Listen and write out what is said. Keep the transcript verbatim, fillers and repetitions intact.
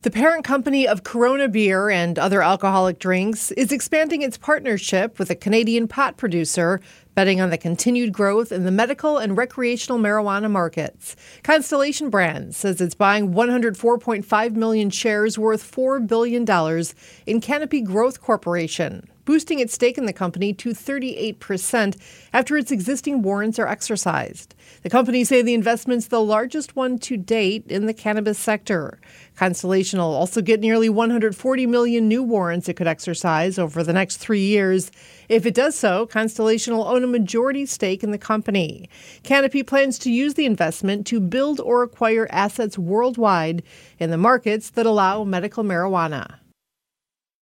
The parent company of Corona Beer and other alcoholic drinks is expanding its partnership with a Canadian pot producer, betting on the continued growth in the medical and recreational marijuana markets. Constellation Brands says it's buying one hundred four point five million shares worth four billion dollars in Canopy Growth Corporation, boosting its stake in the company to thirty-eight percent after its existing warrants are exercised. The company say the investment's the largest one to date in the cannabis sector. Constellation will also get nearly one hundred forty million new warrants it could exercise over the next three years. If it does so, Constellation will own a majority stake in the company. Canopy plans to use the investment to build or acquire assets worldwide in the markets that allow medical marijuana.